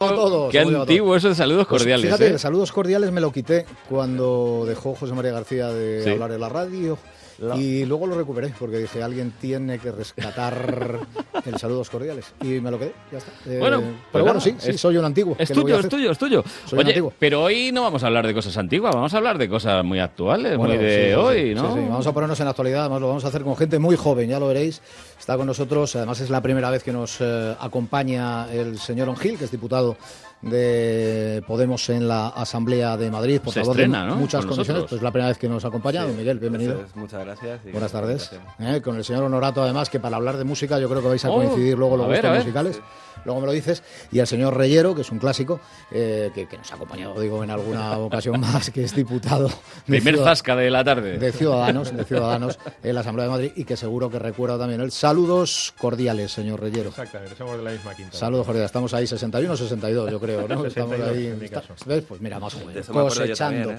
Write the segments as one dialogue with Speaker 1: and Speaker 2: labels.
Speaker 1: Todos,
Speaker 2: qué antiguo eso de saludos cordiales.
Speaker 1: Pues fíjate, saludos cordiales me lo quité cuando dejó José María García de hablar en la radio. Y luego lo recuperé, porque dije, alguien tiene que rescatar el saludos cordiales. Y me lo quedé, ya está. Pero bueno, sí, soy un antiguo.
Speaker 2: Es tuyo. Oye,
Speaker 1: antiguo.
Speaker 2: pero hoy no vamos a hablar de cosas antiguas, vamos a hablar de cosas muy actuales,
Speaker 1: bueno,
Speaker 2: muy de hoy, ¿no?
Speaker 1: Sí, vamos a ponernos en la actualidad, además lo vamos a hacer con gente muy joven, ya lo veréis. Está con nosotros, además es la primera vez que nos acompaña el señor Ongil, que es diputado de Podemos en la Asamblea de Madrid, por favor, de muchas comisiones. Pues es la primera vez que nos acompaña, don Miguel, bienvenido.
Speaker 3: Muchas gracias.
Speaker 1: Buenas tardes. Con el señor Honorato, además, que para hablar de música yo creo que vais a coincidir luego los gustos musicales. Sí. Luego me lo dices. Y el señor Reyero, que es un clásico, que nos ha acompañado, digo, en alguna ocasión más, que es diputado
Speaker 2: Primer zasca de la tarde.
Speaker 1: De Ciudadanos en la Asamblea de Madrid, y que seguro que recuerda también el saludos cordiales, señor Reyero.
Speaker 4: Exactamente, somos de la misma quinta.
Speaker 1: Saludos cordiales, estamos ahí 61 62, yo creo, ¿no?
Speaker 4: 62,
Speaker 1: estamos ahí.
Speaker 4: en mi caso.
Speaker 1: ¿Ves? Pues mira, más joven.
Speaker 3: Cosechando.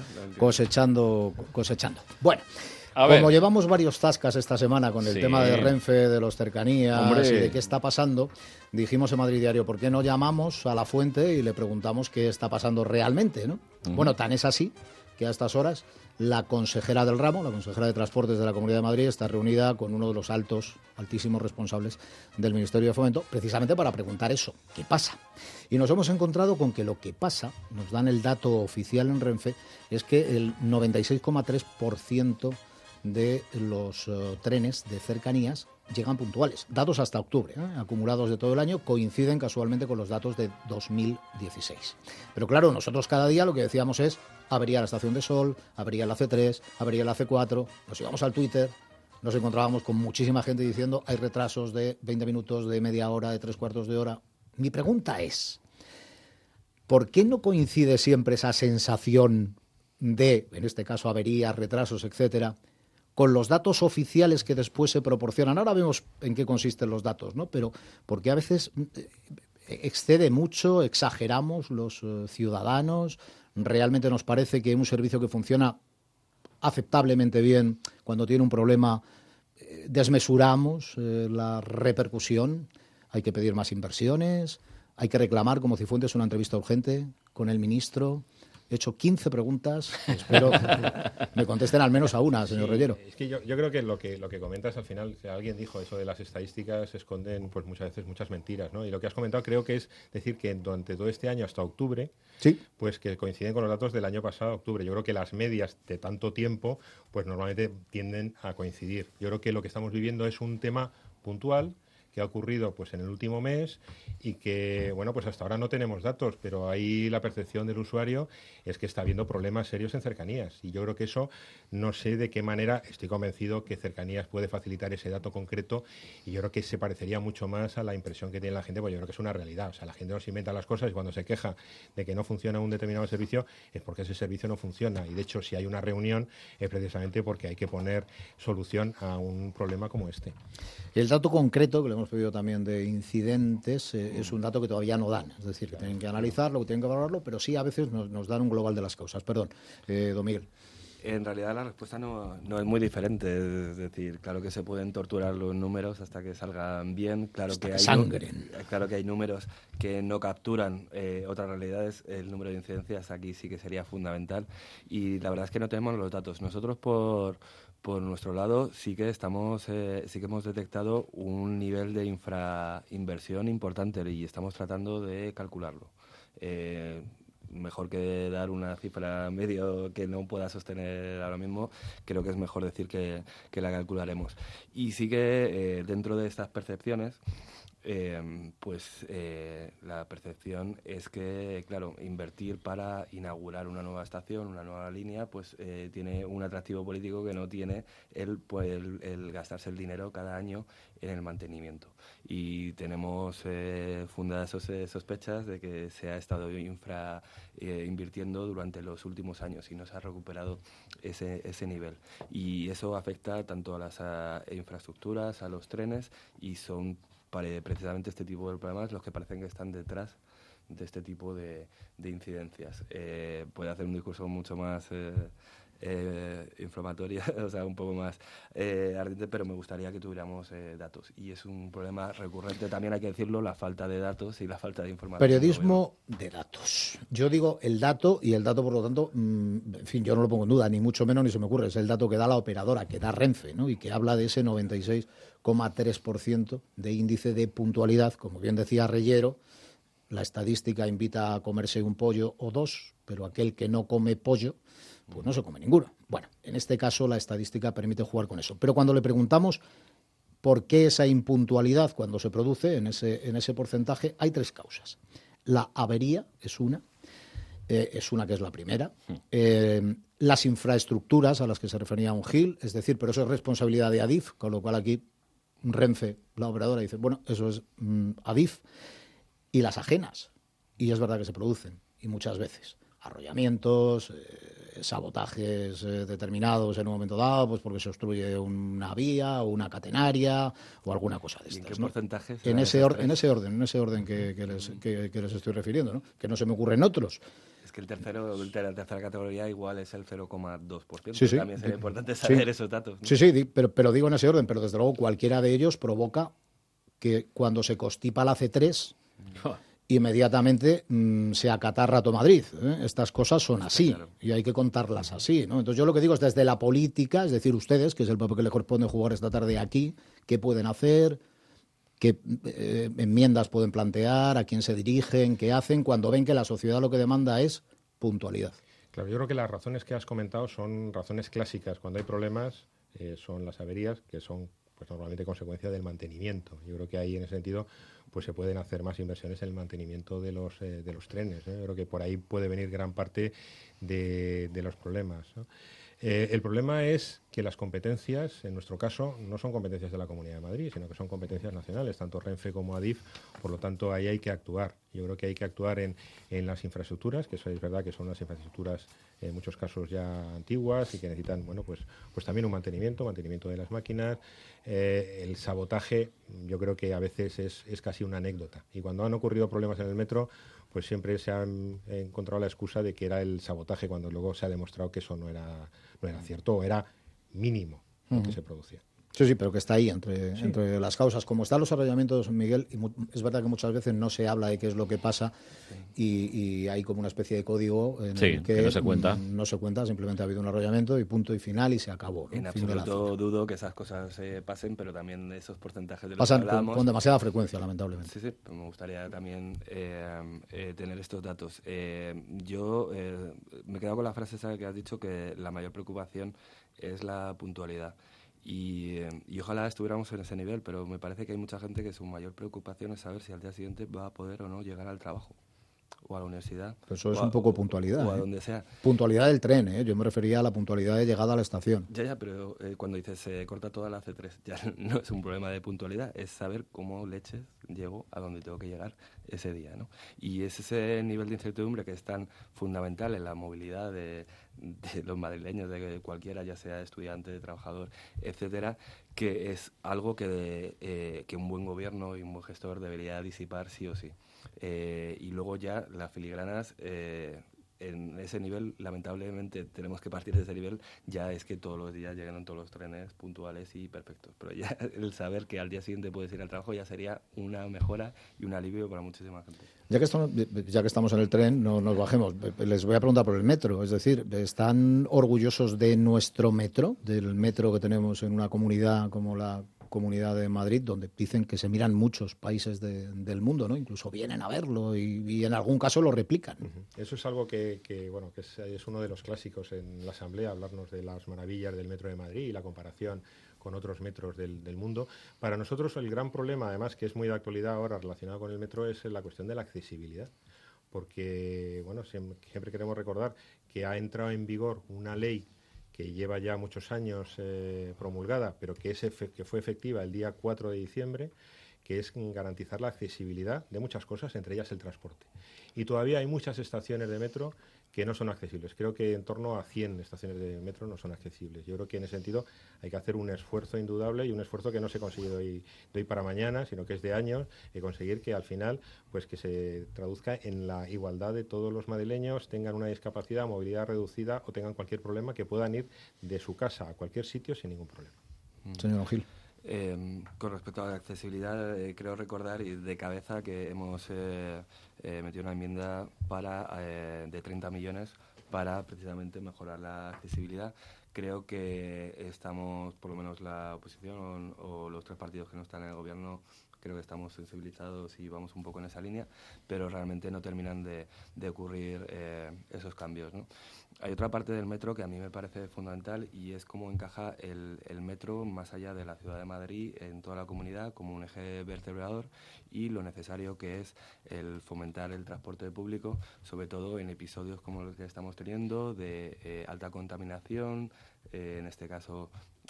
Speaker 1: Bueno. Como llevamos varios zascas esta semana con el tema de Renfe, de los cercanías y de qué está pasando, dijimos en Madrid Diario, ¿por qué no llamamos a la fuente y le preguntamos qué está pasando realmente, ¿no? Bueno, tan es así que a estas horas la consejera del ramo, la consejera de Transportes de la Comunidad de Madrid, está reunida con uno de los altísimos responsables del Ministerio de Fomento, precisamente para preguntar eso, ¿qué pasa? Y nos hemos encontrado con que lo que pasa, nos dan el dato oficial en Renfe, es que el 96,3% de los trenes de cercanías llegan puntuales. Datos hasta octubre, acumulados de todo el año, coinciden casualmente con los datos de 2016. Pero claro, nosotros cada día lo que decíamos es, avería la Estación de Sol, avería la C3, avería la C4, nos íbamos al Twitter, nos encontrábamos con muchísima gente diciendo, hay retrasos de 20 minutos, de media hora, de 3/4 de hora. Mi pregunta es, ¿por qué no coincide siempre esa sensación de, en este caso, averías, retrasos, etcétera, con los datos oficiales que después se proporcionan? Ahora vemos en qué consisten los datos, ¿no? Pero porque a veces excede mucho, exageramos los ciudadanos, realmente nos parece que un servicio que funciona aceptablemente bien, cuando tiene un problema, desmesuramos la repercusión, hay que pedir más inversiones, hay que reclamar como Cifuentes una entrevista urgente con el ministro. He hecho 15 preguntas, espero que me contesten al menos a una, señor Reyero.
Speaker 4: Es que yo creo que lo que comentas al final, alguien dijo eso de las estadísticas, se esconden pues muchas veces muchas mentiras, ¿no? Y lo que has comentado creo que es decir que durante todo este año hasta octubre, pues que coinciden con los datos del año pasado, octubre. Yo creo que las medias de tanto tiempo, pues normalmente tienden a coincidir. Yo creo que lo que estamos viviendo es un tema puntual que ha ocurrido pues en el último mes y que, bueno, pues hasta ahora no tenemos datos, pero ahí la percepción del usuario es que está habiendo problemas serios en cercanías. Y yo creo que eso, no sé de qué manera, estoy convencido que cercanías puede facilitar ese dato concreto, y yo creo que se parecería mucho más a la impresión que tiene la gente, porque yo creo que es una realidad. O sea, la gente no se inventa las cosas, y cuando se queja de que no funciona un determinado servicio es porque ese servicio no funciona. Y de hecho, si hay una reunión es precisamente porque hay que poner solución a un problema como este.
Speaker 1: El dato concreto que le hemos pedido también de incidentes es un dato que todavía no dan, es decir, que tienen que analizarlo, que tienen que valorarlo, pero sí a veces nos dan un global de las causas. Perdón, don Miguel.
Speaker 3: En realidad la respuesta no es muy diferente, es decir, claro que se pueden torturar los números hasta que salgan bien, claro que hay números que no capturan otras realidades, el número de incidencias aquí sí que sería fundamental, y la verdad es que no tenemos los datos. Nosotros por nuestro lado sí que hemos detectado un nivel de infrainversión importante y estamos tratando de calcularlo. Mejor que dar una cifra medio que no pueda sostener ahora mismo, creo que es mejor decir que la calcularemos. Y sí que dentro de estas percepciones, la percepción es que, claro, invertir para inaugurar una nueva estación, una nueva línea, pues tiene un atractivo político que no tiene el gastarse el dinero cada año en el mantenimiento. Y tenemos fundadas sospechas de que se ha estado invirtiendo durante los últimos años y no se ha recuperado ese nivel. Y eso afecta tanto a las infraestructuras, a los trenes, y son precisamente este tipo de problemas los que parecen que están detrás de este tipo de incidencias. Puede hacer un discurso mucho más inflamatoria, o sea, un poco más ardiente, pero me gustaría que tuviéramos datos. Y es un problema recurrente, también hay que decirlo, la falta de datos y la falta de información.
Speaker 1: Periodismo de datos. Yo digo el dato, y el dato, por lo tanto, en fin, yo no lo pongo en duda, ni mucho menos, ni se me ocurre. Es el dato que da la operadora, que da Renfe, ¿no? Y que habla de ese 96,3% de índice de puntualidad. Como bien decía Reyero, la estadística invita a comerse un pollo o dos, pero aquel que no come pollo, pues no se come ninguno. Bueno, en este caso la estadística permite jugar con eso. Pero cuando le preguntamos por qué esa impuntualidad cuando se produce en ese porcentaje, hay 3 causas. La avería es una que es la primera. Las infraestructuras a las que se refería un Gil, es decir, pero eso es responsabilidad de Adif, con lo cual aquí Renfe, la operadora, dice, bueno, eso es Adif. Y las ajenas, y es verdad que se producen, y muchas veces, arrollamientos, sabotajes determinados en un momento dado, pues porque se obstruye una vía o una catenaria o alguna cosa de estas.
Speaker 3: ¿En qué porcentaje?
Speaker 1: En ese orden que les estoy refiriendo, ¿no? Que no se me ocurren otros.
Speaker 3: Es que la tercera categoría igual es el 0,2%.
Speaker 1: Sí.
Speaker 3: También sería importante saber esos datos, ¿no?
Speaker 1: Sí, pero digo en ese orden, pero desde luego cualquiera de ellos provoca que cuando se constipa la C3... inmediatamente se acatarra todo Madrid. Estas cosas son así, claro, y hay que contarlas así, ¿no? Entonces yo lo que digo es desde la política, es decir, ustedes, que es el papel que les corresponde jugar esta tarde aquí, qué pueden hacer, qué enmiendas pueden plantear, a quién se dirigen, qué hacen, cuando ven que la sociedad lo que demanda es puntualidad.
Speaker 4: Claro, yo creo que las razones que has comentado son razones clásicas. Cuando hay problemas son las averías, que son pues normalmente consecuencia del mantenimiento. Yo creo que ahí en ese sentido pues se pueden hacer más inversiones en el mantenimiento de los trenes, ¿no? Yo creo que por ahí puede venir gran parte de los problemas, ¿no? El problema es que las competencias, en nuestro caso, no son competencias de la Comunidad de Madrid, sino que son competencias nacionales, tanto Renfe como Adif, por lo tanto ahí hay que actuar. Yo creo que hay que actuar en las infraestructuras, que eso es verdad que son unas infraestructuras en muchos casos ya antiguas y que necesitan, bueno, pues también un mantenimiento de las máquinas. El sabotaje, yo creo que a veces es casi una anécdota. Y cuando han ocurrido problemas en el metro, pues siempre se han encontrado la excusa de que era el sabotaje, cuando luego se ha demostrado que eso no era cierto, o era mínimo lo que se producía.
Speaker 1: Sí, pero que está ahí entre las causas. Como están los arrollamientos, Miguel, y es verdad que muchas veces no se habla de qué es lo que pasa y hay como una especie de código en el que
Speaker 2: no se cuenta.
Speaker 1: No se cuenta, simplemente ha habido un arrollamiento y punto y final y se acabó, ¿no?
Speaker 3: En absoluto dudo que esas cosas pasen, pero también esos porcentajes de los
Speaker 1: pasan
Speaker 3: que hablamos...
Speaker 1: con demasiada frecuencia, lamentablemente.
Speaker 3: Sí, pues me gustaría también tener estos datos. Yo me he quedado con la frase esa que has dicho, que la mayor preocupación es la puntualidad. Y ojalá estuviéramos en ese nivel, pero me parece que hay mucha gente que su mayor preocupación es saber si al día siguiente va a poder o no llegar al trabajo o a la universidad.
Speaker 1: Pero eso es un poco puntualidad.
Speaker 3: O a donde sea.
Speaker 1: Puntualidad del tren, yo me refería a la puntualidad de llegada a la estación.
Speaker 3: Ya, pero cuando dices se corta toda la C3, ya no es un problema de puntualidad, es saber cómo leches llego a donde tengo que llegar ese día, ¿no? Y es ese nivel de incertidumbre que es tan fundamental en la movilidad de los madrileños, de cualquiera, ya sea estudiante, trabajador, etcétera, que es algo que un buen gobierno y un buen gestor debería disipar sí o sí. Y luego ya las filigranas, en ese nivel, lamentablemente tenemos que partir de ese nivel, ya es que todos los días llegan todos los trenes puntuales y perfectos. Pero ya el saber que al día siguiente puedes ir al trabajo ya sería una mejora y un alivio para muchísima gente.
Speaker 1: Ya que estamos en el tren, no nos bajemos. Les voy a preguntar por el metro. Es decir, ¿están orgullosos de nuestro metro, del metro que tenemos en una comunidad como la Comunidad de Madrid, donde dicen que se miran muchos países del mundo, ¿no? Incluso vienen a verlo y en algún caso lo replican?
Speaker 4: Eso es algo que es uno de los clásicos en la Asamblea, hablarnos de las maravillas del metro de Madrid y la comparación con otros metros del mundo. Para nosotros el gran problema, además, que es muy de actualidad ahora relacionado con el metro, es la cuestión de la accesibilidad. Porque, bueno, siempre queremos recordar que ha entrado en vigor una ley que lleva ya muchos años promulgada, pero que fue efectiva el día 4 de diciembre, que es garantizar la accesibilidad de muchas cosas, entre ellas el transporte. Y todavía hay muchas estaciones de metro que no son accesibles. Creo que en torno a 100 estaciones de metro no son accesibles. Yo creo que en ese sentido hay que hacer un esfuerzo indudable y un esfuerzo que no se consigue de hoy para mañana, sino que es de años, y conseguir que al final pues que se traduzca en la igualdad de todos los madrileños, tengan una discapacidad, movilidad reducida o tengan cualquier problema, que puedan ir de su casa a cualquier sitio sin ningún problema.
Speaker 1: Señor Gil.
Speaker 3: Con respecto a la accesibilidad, creo recordar y de cabeza que hemos metido una enmienda de 30 millones para precisamente mejorar la accesibilidad. Creo que estamos, por lo menos la oposición o los tres partidos que no están en el gobierno, creo que estamos sensibilizados y vamos un poco en esa línea, pero realmente no terminan de ocurrir esos cambios, ¿no? Hay otra parte del metro que a mí me parece fundamental y es cómo encaja el metro más allá de la ciudad de Madrid en toda la comunidad como un eje vertebrador y lo necesario que es el fomentar el transporte público, sobre todo en episodios como los que estamos teniendo de alta contaminación, en este caso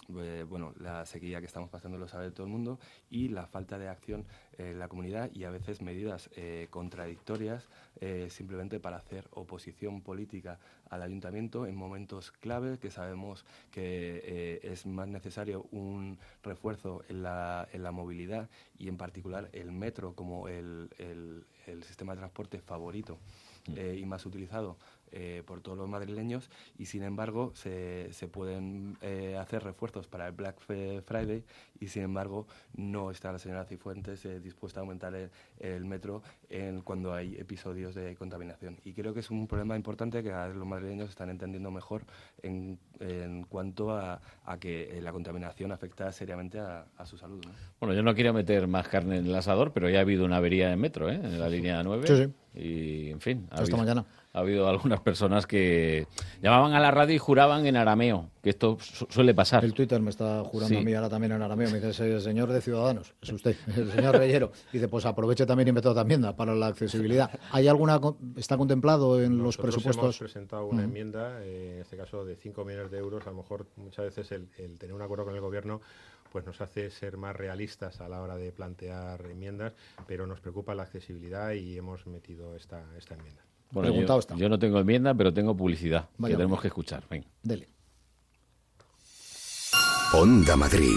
Speaker 3: la sequía que estamos pasando lo sabe todo el mundo, y la falta de acción en la comunidad y a veces medidas contradictorias simplemente para hacer oposición política al ayuntamiento en momentos clave que sabemos que es más necesario un refuerzo en la movilidad y en particular el metro como el sistema de transporte favorito y más utilizado por todos los madrileños, y sin embargo se pueden hacer refuerzos para el Black Friday y sin embargo no está la señora Cifuentes dispuesta a aumentar el metro cuando hay episodios de contaminación, y creo que es un problema importante que los madrileños están entendiendo mejor en cuanto a que la contaminación afecta seriamente a su salud, ¿no?
Speaker 2: Bueno, yo no quiero meter más carne en el asador, pero ya ha habido una avería en metro, en la línea 9.
Speaker 1: Sí.
Speaker 2: Y, en fin,
Speaker 1: mañana
Speaker 2: ha habido algunas personas que llamaban a la radio y juraban en arameo, que esto suele pasar.
Speaker 1: El Twitter me está jurando a mí ahora también en arameo. Me dice, señor de Ciudadanos, es usted, el señor Reyero. Dice, pues aproveche también y mete otra enmienda para la accesibilidad. ¿Está contemplado en los presupuestos?
Speaker 4: Hemos presentado una enmienda, en este caso de 5 millones de euros. A lo mejor muchas veces el tener un acuerdo con el gobierno pues nos hace ser más realistas a la hora de plantear enmiendas, pero nos preocupa la accesibilidad y hemos metido esta enmienda.
Speaker 2: Bueno, yo no tengo enmienda, pero tengo publicidad que tenemos que escuchar. Venga.
Speaker 1: Dele.
Speaker 5: Onda Madrid.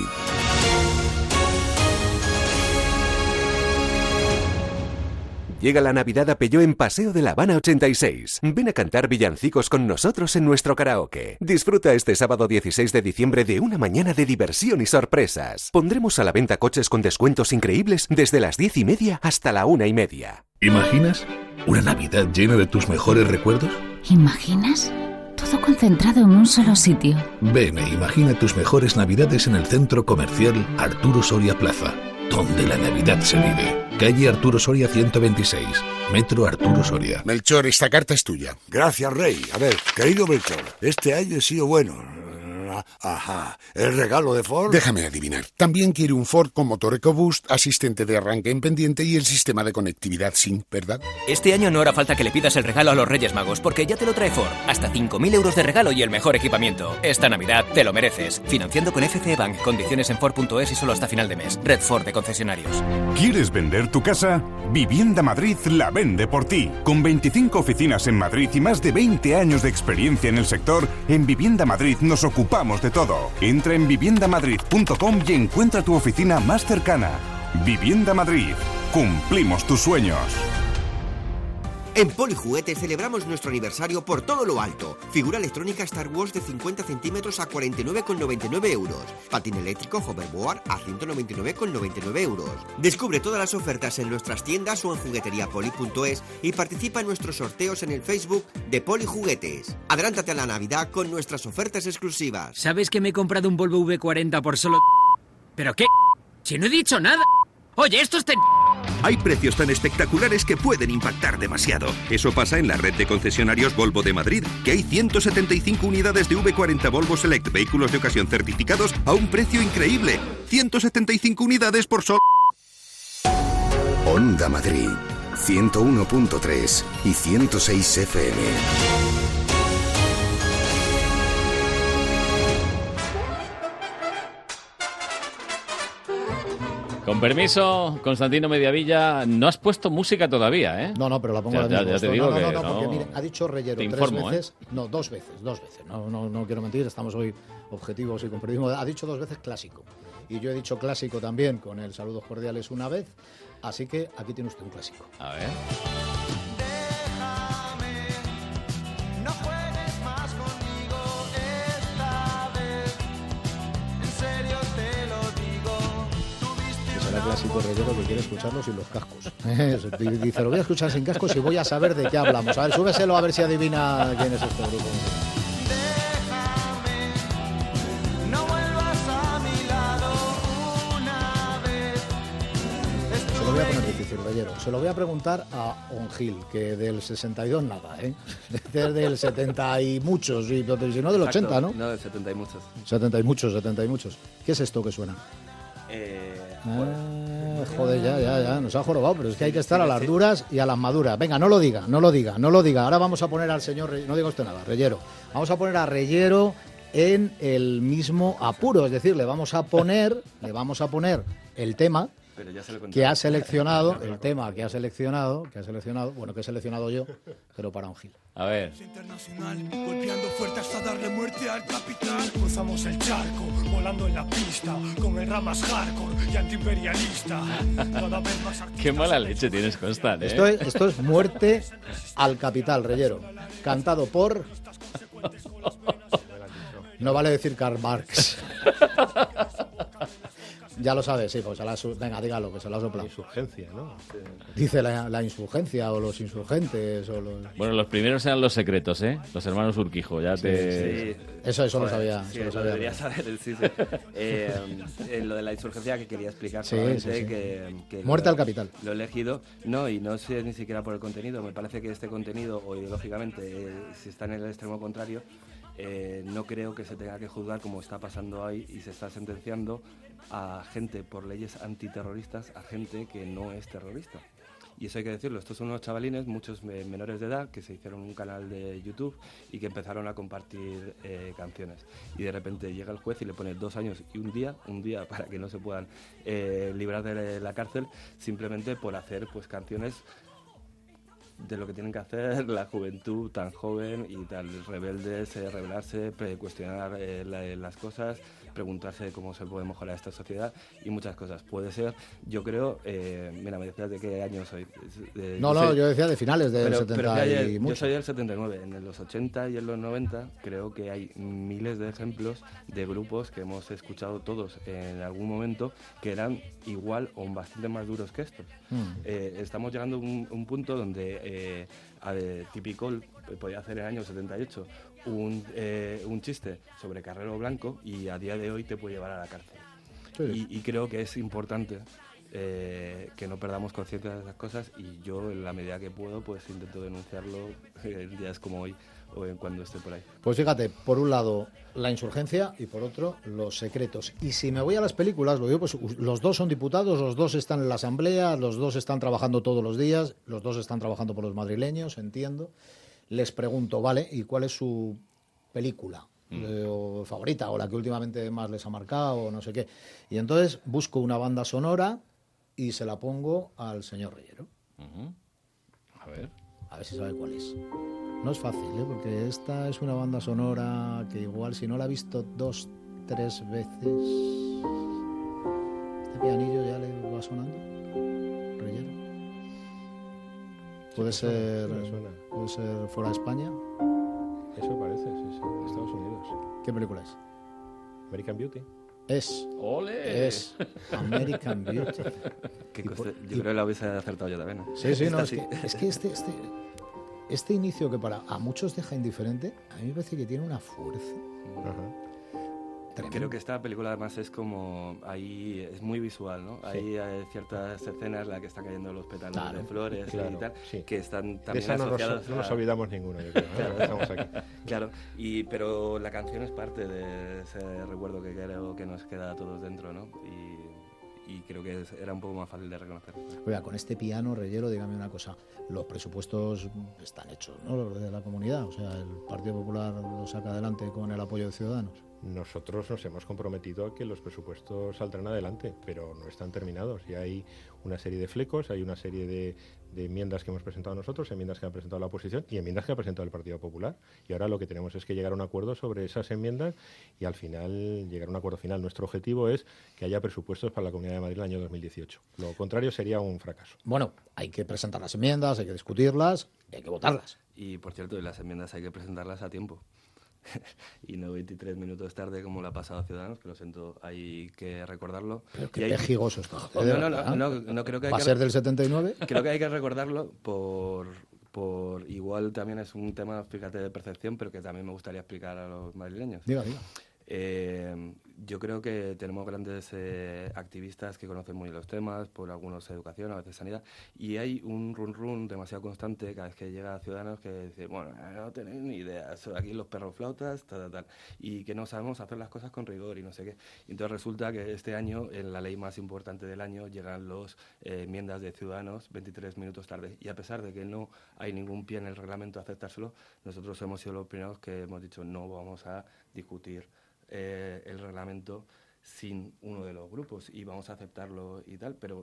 Speaker 5: Llega la Navidad a Peugeot en Paseo de la Habana 86. Ven a cantar villancicos con nosotros en nuestro karaoke. Disfruta este sábado 16 de diciembre de una mañana de diversión y sorpresas. Pondremos a la venta coches con descuentos increíbles desde las 10:30 hasta la 1:30.
Speaker 6: ¿Imaginas una Navidad llena de tus mejores recuerdos?
Speaker 7: ¿Imaginas? Todo concentrado en un solo sitio.
Speaker 6: Ven e imagina tus mejores Navidades en el Centro Comercial Arturo Soria Plaza, donde la Navidad se vive. Calle Arturo Soria 126, Metro Arturo Soria.
Speaker 8: Melchor, esta carta es tuya.
Speaker 9: Gracias, Rey. A ver, querido Melchor, este año he sido bueno. Ajá, ¿el regalo de Ford?
Speaker 8: Déjame adivinar. También quiere un Ford con motor EcoBoost, asistente de arranque en pendiente y el sistema de conectividad SYNC, ¿verdad?
Speaker 10: Este año no hará falta que le pidas el regalo a los Reyes Magos, porque ya te lo trae Ford. Hasta 5.000 euros de regalo y el mejor equipamiento. Esta Navidad te lo mereces. Financiando con FCE Bank. Condiciones en Ford.es y solo hasta final de mes. Red Ford de concesionarios.
Speaker 11: ¿Quieres vender tu casa? Vivienda Madrid la vende por ti. Con 25 oficinas en Madrid y más de 20 años de experiencia en el sector, en Vivienda Madrid nos ocupamos de todo. Entra en viviendamadrid.com y encuentra tu oficina más cercana. Vivienda Madrid. Cumplimos tus sueños.
Speaker 12: En Polijuguetes celebramos nuestro aniversario por todo lo alto. Figura electrónica Star Wars de 50 centímetros a 49,99 euros. Patín eléctrico Hoverboard a 199,99 euros. Descubre todas las ofertas en nuestras tiendas o en jugueteriapoli.es y participa en nuestros sorteos en el Facebook de Polijuguetes. Adelántate a la Navidad con nuestras ofertas exclusivas.
Speaker 13: ¿Sabes que me he comprado un Volvo V40 por solo... ¿Pero qué? Si no he dicho nada. Oye, esto está...
Speaker 14: Hay precios tan espectaculares que pueden impactar demasiado. Eso pasa en la red de concesionarios Volvo de Madrid, que hay 175 unidades de V40 Volvo Select, vehículos de ocasión certificados a un precio increíble. 175 unidades por solo...
Speaker 5: Onda Madrid, 101.3 y 106 FM.
Speaker 2: Con permiso, Constantino Mediavilla, no has puesto música todavía, ¿eh?
Speaker 1: No, pero la pongo
Speaker 2: ahora mismo. Ya te digo
Speaker 1: no, porque mire, ha dicho Reyero tres veces. No, dos veces. No quiero mentir, estamos hoy objetivos y con periodismo. Ha dicho 2 veces clásico. Y yo he dicho clásico también con el saludos cordiales una vez. Así que aquí tiene usted un clásico.
Speaker 2: A ver.
Speaker 1: Clásico Reyero que quiere escucharlo sin los cascos. Dice, lo voy a escuchar sin cascos y voy a saber de qué hablamos. A ver, súbeselo a ver si adivina quién es este grupo. Déjame, no vuelvas a mi lado una vez. Se lo voy a poner difícil, Reyero. Se lo voy a preguntar a Ongil, que del 62 nada, ¿eh? Desde el 70 y muchos, y si no del 80, ¿no?
Speaker 3: No, del 70 y muchos.
Speaker 1: 70 y muchos. ¿Qué es esto que suena? Joder, ya, nos ha jorobado, pero es que hay que estar a las duras y a las maduras. Venga, no lo diga. Ahora vamos a poner al señor, no diga usted nada, Reyero. Vamos a poner a Reyero en el mismo apuro, es decir, le vamos a poner el tema que ha seleccionado, bueno, que he seleccionado yo, pero para Ongil.
Speaker 2: A ver.
Speaker 15: Internacional, golpeando fuerte hasta darle muerte al capital. Cruzamos el charco, volando en la pista, con el ramas hardcore y antiimperialista. Cada vez más
Speaker 2: Qué mala leche tienes, Constant, ¿eh?
Speaker 1: Esto es muerte al capital, Reyero. Cantado por... No vale decir Karl Marx. Ya lo sabes, sí, pues venga, dígalo, que se lo ha soplado.
Speaker 4: La insurgencia, ¿no?
Speaker 1: Dice la insurgencia o los insurgentes o los...
Speaker 2: Bueno, los primeros eran Los Secretos, ¿eh? Los hermanos Urquijo, ya te...
Speaker 3: Sí.
Speaker 1: Eso lo sabía.
Speaker 3: Sí, lo debería saber, sí. Lo de la insurgencia que quería explicar solamente, que
Speaker 1: muerte al capital.
Speaker 3: Lo he elegido, y no sé ni siquiera por el contenido. Me parece que este contenido, o ideológicamente, si está en el extremo contrario, no creo que se tenga que juzgar como está pasando ahí y se está sentenciando a gente por leyes antiterroristas, a gente que no es terrorista. Y eso hay que decirlo, estos son unos chavalines, muchos menores de edad, que se hicieron un canal de YouTube y que empezaron a compartir canciones. Y de repente llega el juez y le pone 2 años y un día para que no se puedan librar de la cárcel, simplemente por hacer pues canciones de lo que tienen que hacer la juventud tan joven y tal, rebeldes, rebelarse, cuestionar las cosas, preguntarse cómo se puede mejorar esta sociedad y muchas cosas. Puede ser, yo creo, mira, me decías de qué año soy.
Speaker 1: Yo decía de finales del 70 y mucho.
Speaker 3: Yo soy del 79, en los 80 y en los 90 creo que hay miles de ejemplos de grupos que hemos escuchado todos en algún momento que eran igual o bastante más duros que estos. Estamos llegando a un punto donde Tipicol podía hacer en el año 78 un chiste sobre Carrero Blanco y a día de hoy te puede llevar a la cárcel. Sí. Y creo que es importante que no perdamos conciencia de esas cosas, y yo en la medida que puedo pues intento denunciarlo en días como hoy o en cuando esté por ahí.
Speaker 1: Pues fíjate, por un lado la insurgencia y por otro Los Secretos. Y si me voy a las películas, lo digo, pues los dos son diputados, los dos están en la Asamblea, los dos están trabajando todos los días, los dos están trabajando por los madrileños, entiendo. Les pregunto, vale, ¿y cuál es su película favorita o la que últimamente más les ha marcado o no sé qué? Y entonces busco una banda sonora y se la pongo al señor Reyero.
Speaker 2: A ver
Speaker 1: si sabe cuál es. No es fácil, porque esta es una banda sonora que igual si no la ha visto 2, 3 veces, este pianillo ya le va sonando. Reyero. Puede ser fuera de España.
Speaker 4: Eso parece, sí, Estados Unidos.
Speaker 1: ¿Qué película es?
Speaker 4: American Beauty.
Speaker 2: ¡Ole!
Speaker 1: Es American Beauty.
Speaker 3: Yo creo que lo habéis acertado yo también, ¿no?
Speaker 1: Sí, no, es que este inicio que para a muchos deja indiferente, a mí me parece que tiene una fuerza.
Speaker 3: Creo que esta película además es como ahí es muy visual, ¿no? Sí. Ahí hay ciertas escenas en las que están cayendo los pétalos de flores y tal, que están también asociadas.
Speaker 4: No nos olvidamos ninguno, yo creo. Estamos aquí.
Speaker 3: Claro, pero la canción es parte de ese recuerdo que creo que nos queda a todos dentro, ¿no? Y creo que era un poco más fácil de reconocer.
Speaker 1: Oiga, con este piano, Reyero, dígame una cosa. Los presupuestos están hechos, ¿no? Los de la comunidad. O sea, el Partido Popular lo saca adelante con el apoyo de Ciudadanos.
Speaker 4: nosotros nos hemos comprometido a que los presupuestos saldrán adelante, pero no están terminados. Y hay una serie de flecos, hay una serie de enmiendas que hemos presentado nosotros, enmiendas que ha presentado la oposición y enmiendas que ha presentado el Partido Popular. Y ahora lo que tenemos es que llegar a un acuerdo sobre esas enmiendas y al final llegar a un acuerdo final. Nuestro objetivo es que haya presupuestos para la Comunidad de Madrid el año 2018. Lo contrario sería un fracaso.
Speaker 1: Bueno, hay que presentar las enmiendas, hay que discutirlas y hay que votarlas.
Speaker 3: Y, por cierto, las enmiendas hay que presentarlas a tiempo. Y no 23 minutos tarde como le ha pasado a Ciudadanos, que lo siento, hay que recordarlo.
Speaker 1: Pero qué pejigoso está.
Speaker 3: No creo que
Speaker 1: ¿Va a ser del 79?
Speaker 3: Creo que hay que recordarlo por igual también es un tema, fíjate, de percepción, pero que también me gustaría explicar a los madrileños.
Speaker 1: Diga.
Speaker 3: Yo creo que tenemos grandes activistas que conocen muy los temas, por algunos educación, a veces sanidad, y hay un run demasiado constante cada vez que llega a Ciudadanos que dice, bueno, no tenéis ni idea, aquí los perroflautas, tal, y que no sabemos hacer las cosas con rigor y no sé qué. Y entonces resulta que este año, en la ley más importante del año, llegan las enmiendas de Ciudadanos 23 minutos tarde, y a pesar de que no hay ningún pie en el reglamento a aceptárselo, nosotros hemos sido los primeros que hemos dicho no vamos a discutir el reglamento sin uno de los grupos y vamos a aceptarlo y tal, pero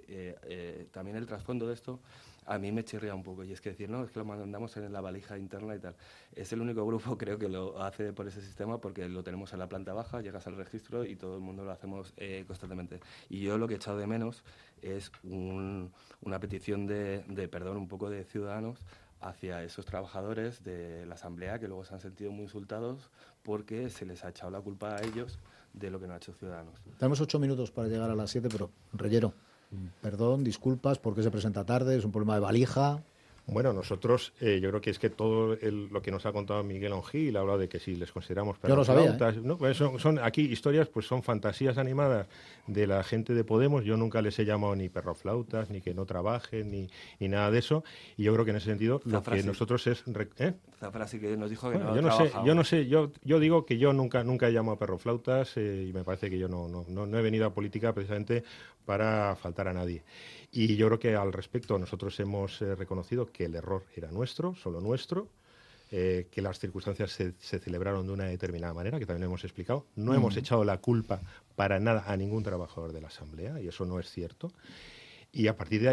Speaker 3: también el trasfondo de esto a mí me chirría un poco y es que decir, no, es que lo mandamos en la valija interna y tal. Es el único grupo, creo, que lo hace por ese sistema porque lo tenemos en la planta baja, llegas al registro y todo el mundo lo hacemos constantemente. Y yo lo que he echado de menos es una petición de perdón un poco de Ciudadanos hacia esos trabajadores de la Asamblea que luego se han sentido muy insultados porque se les ha echado la culpa a ellos de lo que no ha hecho Ciudadanos.
Speaker 1: Tenemos 8 minutos para llegar a las 7, pero Reyero, perdón, disculpas, porque se presenta tarde, es un problema de valija.
Speaker 4: Bueno, nosotros, yo creo que es que todo lo que nos ha contado Miguel Ongil, ha hablado de que si les consideramos perroflautas,
Speaker 1: yo
Speaker 4: no, pues son aquí historias, pues son fantasías animadas de la gente de Podemos. Yo nunca les he llamado ni perroflautas, ni que no trabajen, ni nada de eso. Y yo creo que en ese sentido lo que nosotros es...
Speaker 3: Esta frase que nos dijo que
Speaker 4: bueno, yo no sé, yo digo que yo nunca he llamado a perroflautas y me parece que yo no he venido a política precisamente para faltar a nadie. Y yo creo que al respecto nosotros hemos reconocido que el error era nuestro, solo nuestro, que las circunstancias se celebraron de una determinada manera, que también lo hemos explicado. No hemos echado la culpa para nada a ningún trabajador de la Asamblea, y eso no es cierto. Y a partir de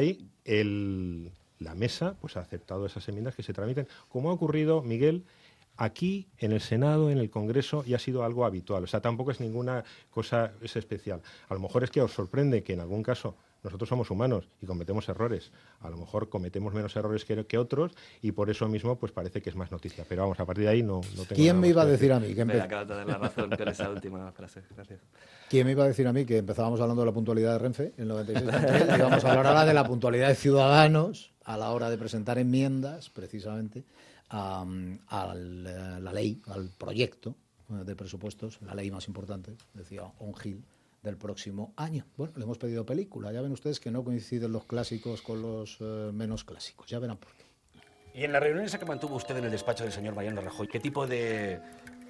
Speaker 4: ahí, la mesa pues ha aceptado esas enmiendas que se tramiten, como ha ocurrido, Miguel, aquí en el Senado, en el Congreso, y ha sido algo habitual. O sea, tampoco es ninguna cosa especial. A lo mejor es que os sorprende que en algún caso nosotros somos humanos y cometemos errores. A lo mejor cometemos menos errores que otros y por eso mismo pues parece que es más noticia. Pero vamos, a partir de ahí no tengo
Speaker 1: ¿Quién me iba a decir a mí?
Speaker 3: Me acabas de dar la razón con esa última frase. Gracias.
Speaker 1: ¿Quién me iba a decir a mí que empezábamos hablando de la puntualidad de Renfe en el 96 y vamos a hablar ahora de la puntualidad de Ciudadanos a la hora de presentar enmiendas, precisamente, a la ley, al proyecto de presupuestos, la ley más importante, decía Ongil, del próximo año. Bueno, le hemos pedido película. Ya ven ustedes que no coinciden los clásicos con los menos clásicos. Ya verán por qué.
Speaker 16: Y en la reunión esa que mantuvo usted en el despacho del señor Mariano Rajoy, ¿qué tipo de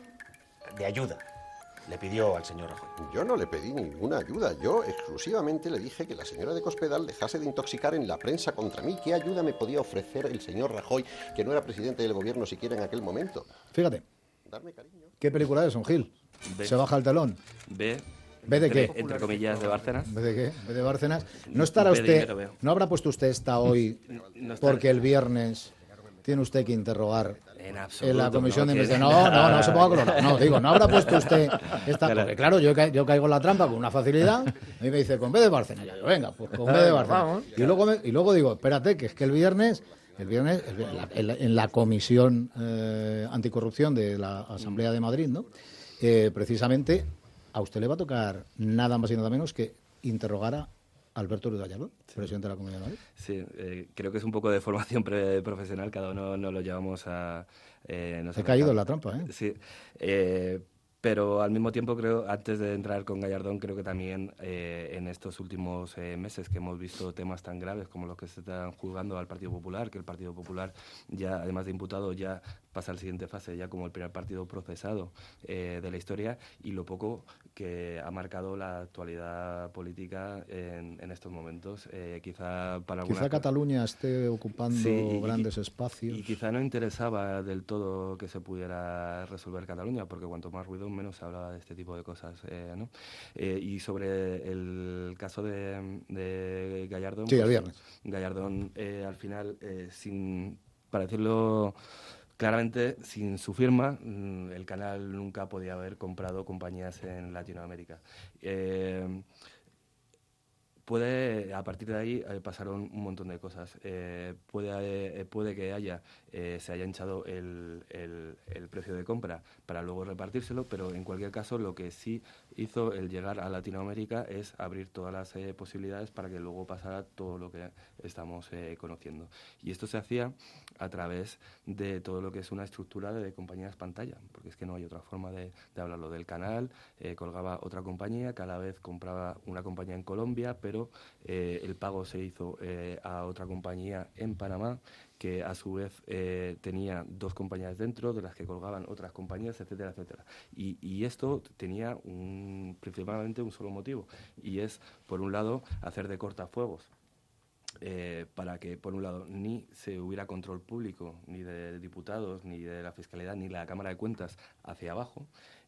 Speaker 16: ayuda le pidió al señor Rajoy?
Speaker 17: Yo no le pedí ninguna ayuda. Yo exclusivamente le dije que la señora de Cospedal dejase de intoxicar en la prensa contra mí. ¿Qué ayuda me podía ofrecer el señor Rajoy, que no era presidente del gobierno siquiera en aquel momento?
Speaker 1: Fíjate.
Speaker 17: Darme cariño.
Speaker 1: ¿Qué película es, Ongil? Se baja el telón. ¿Ve de qué?
Speaker 3: Entre comillas, de Bárcenas.
Speaker 1: ¿Ve de qué? ¿Ve de Bárcenas? ¿No estará usted, no habrá puesto usted esta hoy porque el viernes tiene usted que interrogar en la comisión de investigación? No se ponga colorado. No, digo, no habrá puesto usted esta... Porque claro, yo caigo en la trampa con una facilidad y me dice, con B de Bárcenas. Yo digo, venga, pues con B de Bárcenas. Y luego digo, espérate, que es que el viernes en la comisión anticorrupción de la Asamblea de Madrid, ¿no? Precisamente a usted le va a tocar nada más y nada menos que interrogar a Alberto Ruiz Gallardón, presidente de la Comunidad de Madrid.
Speaker 3: Sí, creo que es un poco de formación profesional, cada uno nos lo llevamos a...
Speaker 1: He caído en la trampa, ¿eh?
Speaker 3: Sí, pero al mismo tiempo creo, antes de entrar con Gallardón, creo que también en estos últimos meses que hemos visto temas tan graves como los que se están juzgando al Partido Popular, que el Partido Popular ya, además de imputado, ya pasa a la siguiente fase ya como el primer partido procesado de la historia, y lo poco que ha marcado la actualidad política en estos momentos. Quizá
Speaker 1: Cataluña esté ocupando grandes espacios.
Speaker 3: Y quizá no interesaba del todo que se pudiera resolver Cataluña, porque cuanto más ruido, menos se hablaba de este tipo de cosas, ¿no? Y sobre el caso de Gallardón...
Speaker 1: Sí, el viernes.
Speaker 3: Gallardón, al final, para decirlo claramente, sin su firma, el canal nunca podía haber comprado compañías en Latinoamérica. A partir de ahí pasaron un montón de cosas. Puede que se haya hinchado el precio de compra para luego repartírselo, pero en cualquier caso lo que sí hizo el llegar a Latinoamérica es abrir todas las posibilidades para que luego pasara todo lo que estamos conociendo. Y esto se hacía a través de todo lo que es una estructura de compañías pantalla, porque es que no hay otra forma de hablarlo. Del canal colgaba otra compañía, que a la vez compraba una compañía en Colombia, pero el pago se hizo a otra compañía en Panamá, que a su vez tenía dos compañías dentro, de las que colgaban otras compañías, etcétera, etcétera. Y esto tenía principalmente un solo motivo, y es, por un lado, hacer de cortafuegos, para que, por un lado, ni se hubiera control público, ni de diputados, ni de la Fiscalía, ni la Cámara de Cuentas hacia abajo,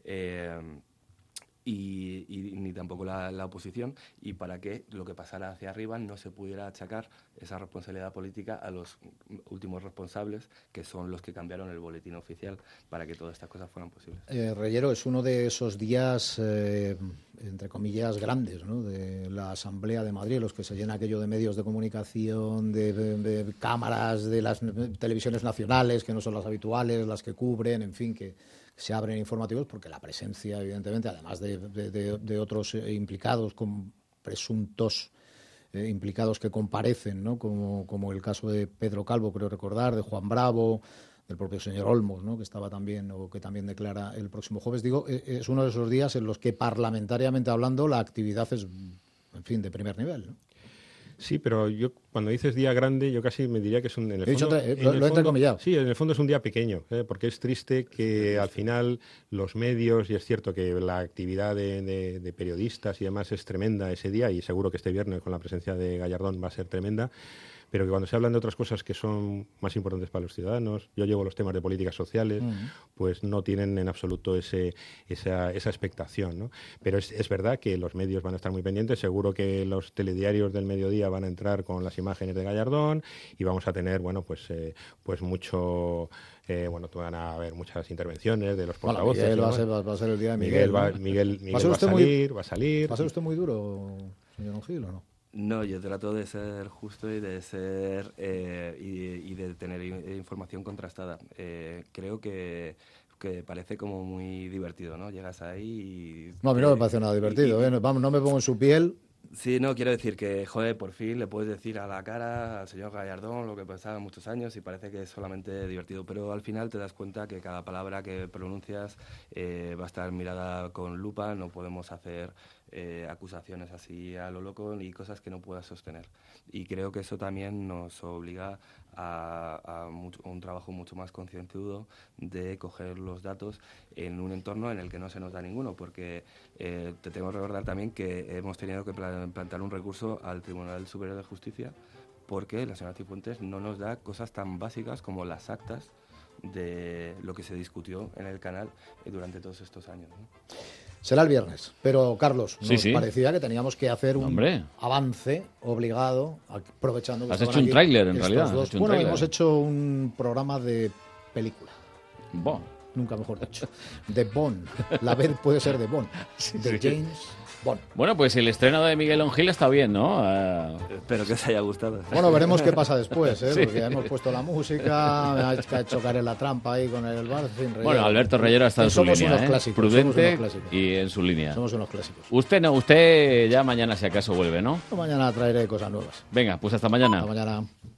Speaker 3: y ni tampoco la oposición, y para que lo que pasara hacia arriba no se pudiera achacar esa responsabilidad política a los últimos responsables, que son los que cambiaron el boletín oficial para que todas estas cosas fueran posibles.
Speaker 1: Reyero, es uno de esos días, entre comillas, grandes, ¿no?, de la Asamblea de Madrid, los que se llena aquello de medios de comunicación, de cámaras de las televisiones nacionales, que no son las habituales, las que cubren, en fin, que se abren informativos, porque la presencia, evidentemente, además de otros implicados, con presuntos implicados que comparecen, ¿no?, como el caso de Pedro Calvo, creo recordar, de Juan Bravo, del propio señor Olmos, ¿no?, que estaba también, o que también declara el próximo jueves. Digo, es uno de esos días en los que, parlamentariamente hablando, la actividad es, en fin, de primer nivel, ¿no?
Speaker 4: Sí, pero yo cuando dices día grande, yo casi me diría que es un... En el fondo,
Speaker 1: lo he entrecomillado.
Speaker 4: Sí, en el fondo es un día pequeño, porque es triste que al final los medios, y es cierto que la actividad de periodistas y demás es tremenda ese día, y seguro que este viernes con la presencia de Gallardón va a ser tremenda, pero que cuando se hablan de otras cosas que son más importantes para los ciudadanos, yo llevo los temas de políticas sociales, pues no tienen en absoluto esa expectación, ¿no? Pero es verdad que los medios van a estar muy pendientes, seguro que los telediarios del mediodía van a entrar con las imágenes de Gallardón, y vamos a tener, bueno, pues mucho... van a haber muchas intervenciones de los portavoces.
Speaker 1: Miguel va a ser el día de Miguel.
Speaker 4: Miguel va a salir.
Speaker 1: ¿Va a ser usted muy duro, señor Ongil, o no?
Speaker 3: No, yo trato de ser justo y de ser y de tener información contrastada. Creo que parece como muy divertido, ¿no? Llegas ahí y...
Speaker 1: No, a mí no me parece nada divertido, Vamos, no me pongo en su piel.
Speaker 3: Sí, no, quiero decir que, joder, por fin le puedes decir a la cara al señor Gallardón lo que pensaba muchos años, y parece que es solamente divertido, pero al final te das cuenta que cada palabra que pronuncias va a estar mirada con lupa, no podemos hacer acusaciones así a lo loco ni cosas que no puedas sostener. Y creo que eso también nos obliga a un trabajo mucho más concienzudo de coger los datos en un entorno en el que no se nos da ninguno, porque te tengo que recordar también que hemos tenido que plantear un recurso al Tribunal Superior de Justicia, porque la señora Cifuentes no nos da cosas tan básicas como las actas de lo que se discutió en el canal durante todos estos años, ¿no?
Speaker 1: Será el viernes, pero Carlos, nos parecía que teníamos que hacer un avance obligado, aprovechando que
Speaker 2: has hecho un tráiler, en realidad.
Speaker 1: Hemos hecho un programa de película.
Speaker 2: Bond.
Speaker 1: Nunca mejor dicho. De Bond. La vez puede ser de Bond. De James Bond.
Speaker 2: Bueno, pues el estreno de Miguel Ongil está bien, ¿no?
Speaker 3: Espero que os haya gustado.
Speaker 1: Bueno, veremos qué pasa después, porque ya hemos puesto la música, ha hecho caer en la trampa ahí con el bar.
Speaker 2: Bueno, Alberto Reyero está en su línea, prudente y en su línea.
Speaker 1: Somos unos clásicos.
Speaker 2: Usted ya mañana si acaso vuelve, ¿no?
Speaker 1: Mañana traeré cosas nuevas.
Speaker 2: Venga, pues hasta mañana.
Speaker 1: Hasta mañana.